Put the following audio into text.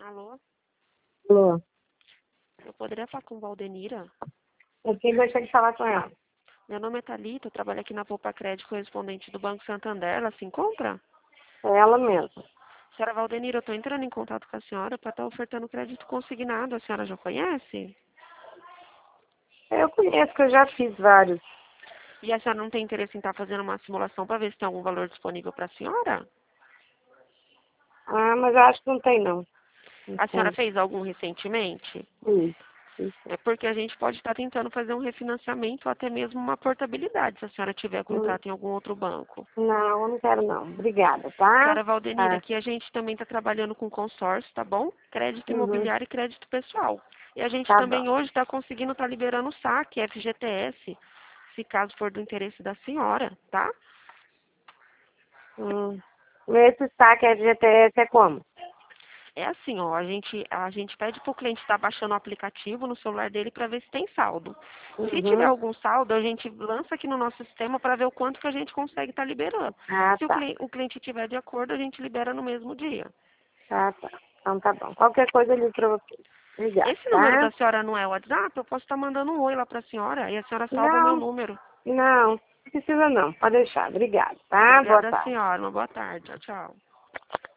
Alô? Alô, Eu poderia falar com Valdenira? eu quem gostaria de falar com ela? Meu nome é Thalita, eu trabalho aqui na Poupa Crédito, correspondente do Banco Santander. Ela se encontra? É ela mesma. Senhora Valdenira, eu estou entrando em contato com a senhora para estar ofertando crédito consignado. A senhora já conhece? Eu conheço que eu já fiz vários. E a senhora não tem interesse em estar fazendo uma simulação para ver se tem algum valor disponível para a senhora? Ah, mas eu acho que não tem não. A senhora fez algum recentemente? Isso. É porque a gente pode estar tentando fazer um refinanciamento ou até mesmo uma portabilidade, se a senhora tiver Hum, contrato em algum outro banco. Não, eu não quero não. Obrigada, tá? Senhora Valdenira, Tá. aqui a gente também está trabalhando com consórcio, tá bom? Crédito Uhum, imobiliário e crédito pessoal. E a gente tá bom. também hoje está conseguindo estar liberando o saque, FGTS, se caso for do interesse da senhora, tá? Hum. Esse saque FGTS é como? É assim, ó, a gente pede para o cliente estar baixando o aplicativo no celular dele para ver se tem saldo. Se tiver Uhum. algum saldo, a gente lança aqui no nosso sistema para ver o quanto que a gente consegue estar liberando. Ah, Se o, tá. o cliente tiver de acordo, a gente libera no mesmo dia. Ah, tá. Então tá bom. Qualquer coisa eu ligo pra você. Obrigada, Esse número tá? da senhora não é o WhatsApp? Eu posso estar mandando um oi lá para a senhora e a senhora salva o meu Não, número. não precisa não. Pode deixar. Obrigada, tá? Boa Obrigada, tarde. senhora. Uma boa tarde. Tchau, tchau.